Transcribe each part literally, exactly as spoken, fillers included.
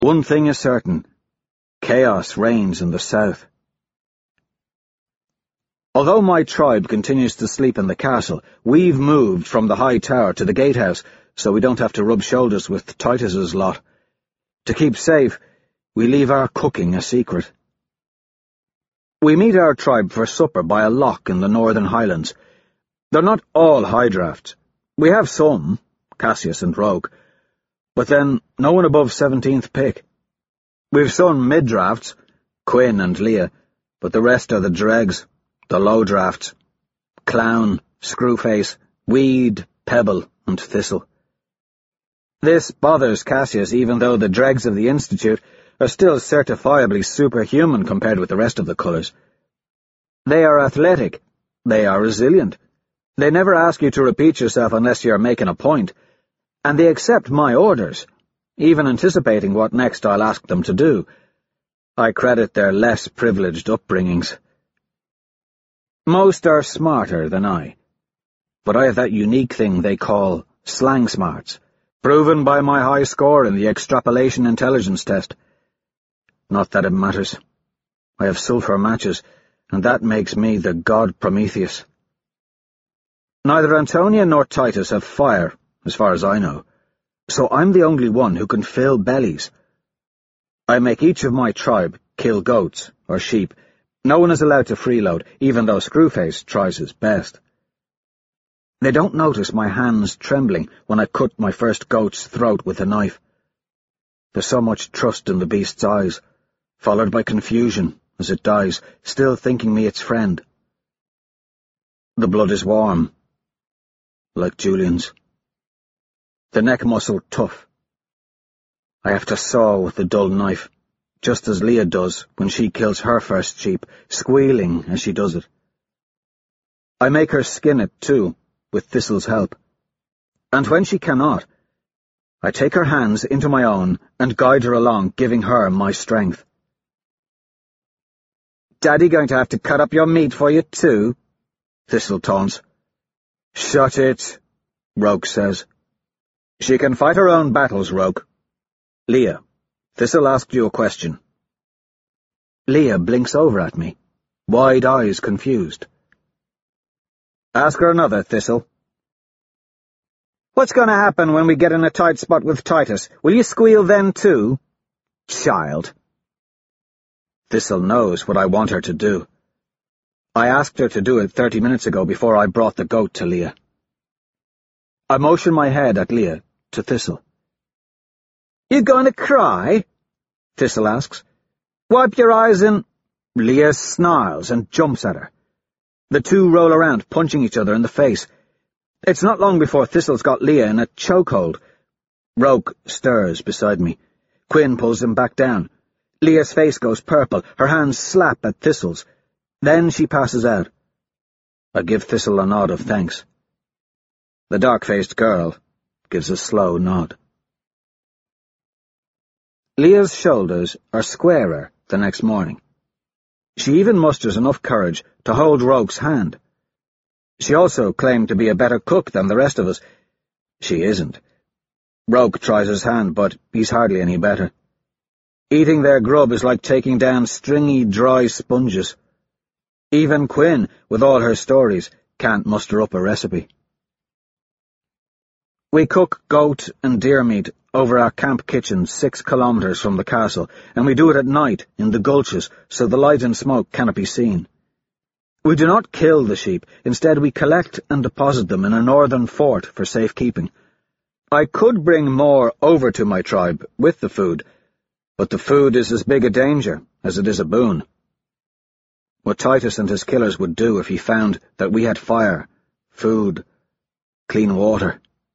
One thing is certain. Chaos reigns in the south. Although my tribe continues to sleep in the castle, we've moved from the high tower to the gatehouse, so we don't have to rub shoulders with Titus's lot. To keep safe, we leave our cooking a secret. We meet our tribe for supper by a loch in the northern highlands. They're not all high drafts. We have some, Cassius and Rogue, but then no one above seventeenth pick. We've some mid-drafts, Quinn and Leah, but the rest are the dregs, the low drafts. Clown, Screwface, Weed, Pebble, and Thistle. This bothers Cassius, even though the dregs of the Institute are still certifiably superhuman compared with the rest of the colours. They are athletic. They are resilient. They never ask you to repeat yourself unless you're making a point, and they accept my orders, even anticipating what next I'll ask them to do. I credit their less privileged upbringings. Most are smarter than I, but I have that unique thing they call slang smarts, proven by my high score in the extrapolation intelligence test. Not that it matters. I have sulphur matches, and that makes me the god Prometheus. Neither Antonia nor Titus have fire, as far as I know, so I'm the only one who can fill bellies. I make each of my tribe kill goats or sheep. No one is allowed to freeload, even though Screwface tries his best. They don't notice my hands trembling when I cut my first goat's throat with a knife. There's so much trust in the beast's eyes, followed by confusion as it dies, still thinking me its friend. The blood is warm, like Julian's. The neck muscle tough. I have to saw with the dull knife, just as Leah does when she kills her first sheep, squealing as she does it. I make her skin it, too, with Thistle's help. And when she cannot, I take her hands into my own and guide her along, giving her my strength. Daddy going to have to cut up your meat for you, too? Thistle taunts. Shut it, Rogue says. She can fight her own battles, Rogue. Leah, Thistle asked you a question. Leah blinks over at me, wide eyes confused. Ask her another, Thistle. What's going to happen when we get in a tight spot with Titus? Will you squeal then, too? Child. Thistle knows what I want her to do. I asked her to do it thirty minutes ago before I brought the goat to Leah. I motion my head at Leah to Thistle. You going to cry? Thistle asks. Wipe your eyes and... Leah snarls and jumps at her. The two roll around, punching each other in the face. It's not long before Thistle's got Leah in a chokehold. Rogue stirs beside me. Quinn pulls him back down. Leah's face goes purple, her hands slap at Thistle's. Then she passes out. I give Thistle a nod of thanks. The dark-faced girl gives a slow nod. Leah's shoulders are squarer the next morning. She even musters enough courage to hold Rogue's hand. She also claimed to be a better cook than the rest of us. She isn't. Rogue tries his hand, but he's hardly any better. Eating their grub is like taking down stringy, dry sponges. Even Quinn, with all her stories, can't muster up a recipe. We cook goat and deer meat over our camp kitchen six kilometres from the castle, and we do it at night in the gulches so the light and smoke cannot be seen. We do not kill the sheep. Instead we collect and deposit them in a northern fort for safekeeping. I could bring more over to my tribe with the food, but the food is as big a danger as it is a boon. What Titus and his killers would do if he found that we had fire, food, clean water.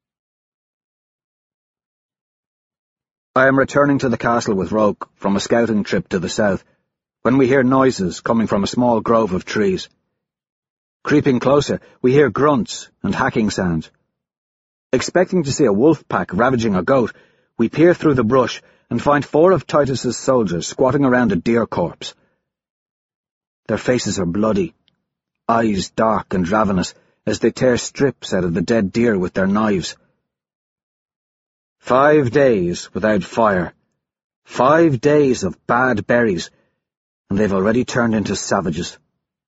I am returning to the castle with Rogue from a scouting trip to the south, when we hear noises coming from a small grove of trees. Creeping closer, we hear grunts and hacking sounds. Expecting to see a wolf pack ravaging a goat, we peer through the brush and find four of Titus's soldiers squatting around a deer corpse. Their faces are bloody, eyes dark and ravenous, as they tear strips out of the dead deer with their knives. Five days without fire, Five days of bad berries, and they've already turned into savages.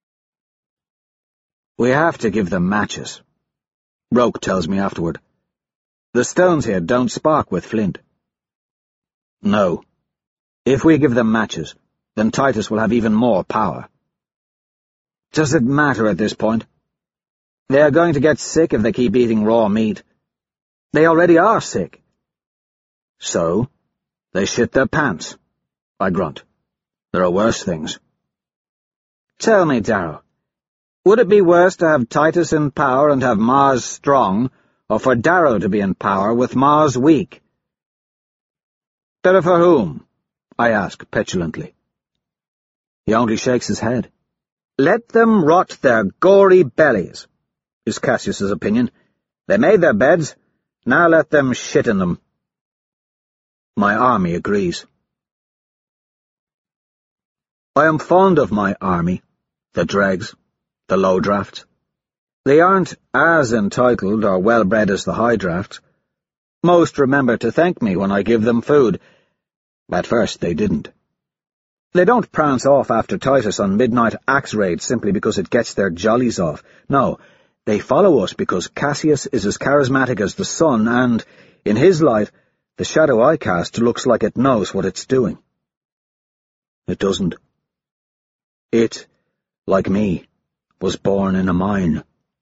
We have to give them matches, Roke tells me afterward. The stones here don't spark with flint. No. If we give them matches, then Titus will have even more power. Does it matter at this point? They are going to get sick if they keep eating raw meat. They already are sick. So, they shit their pants, I grunt. There are worse things. Tell me, Darrow, would it be worse to have Titus in power and have Mars strong, or for Darrow to be in power with Mars weak? Better for whom? I ask petulantly. He only shakes his head. Let them rot their gory bellies, is Cassius's opinion. They made their beds, now let them shit in them. My army agrees. I am fond of my army, the dregs, the low drafts. They aren't as entitled or well-bred as the high drafts. Most remember to thank me when I give them food. At first they didn't. They don't prance off after Titus on midnight axe raids simply because it gets their jollies off. No, they follow us because Cassius is as charismatic as the sun and, in his light, the shadow I cast looks like it knows what it's doing. It doesn't. It, like me, was born in a mine.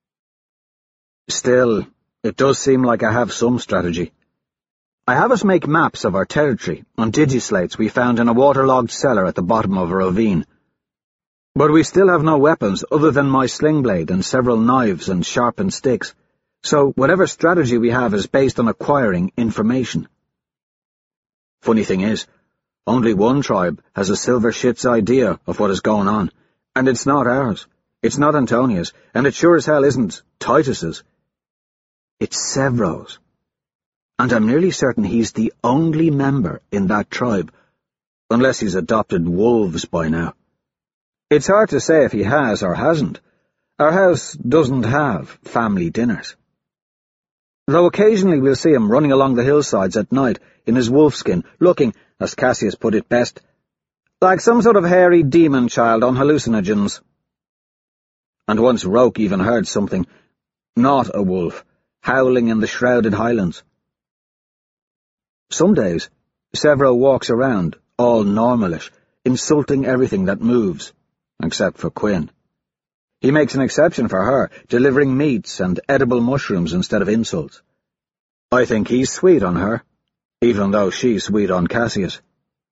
Still, it does seem like I have some strategy. I have us make maps of our territory on digislates we found in a waterlogged cellar at the bottom of a ravine. But we still have no weapons other than my sling blade and several knives and sharpened sticks, so whatever strategy we have is based on acquiring information. Funny thing is, only one tribe has a silver shit's idea of what is going on, and it's not ours. It's not Antonia's, and it sure as hell isn't Titus's. It's Sevro's. And I'm nearly certain he's the only member in that tribe, unless he's adopted wolves by now. It's hard to say if he has or hasn't. Our house doesn't have family dinners. Though occasionally we'll see him running along the hillsides at night in his wolfskin, looking, as Cassius put it best, like some sort of hairy demon child on hallucinogens. And once Roke even heard something, not a wolf, howling in the shrouded highlands. Some days, Sevro walks around, all normalish, insulting everything that moves, except for Quinn. He makes an exception for her, delivering meats and edible mushrooms instead of insults. I think he's sweet on her, even though she's sweet on Cassius.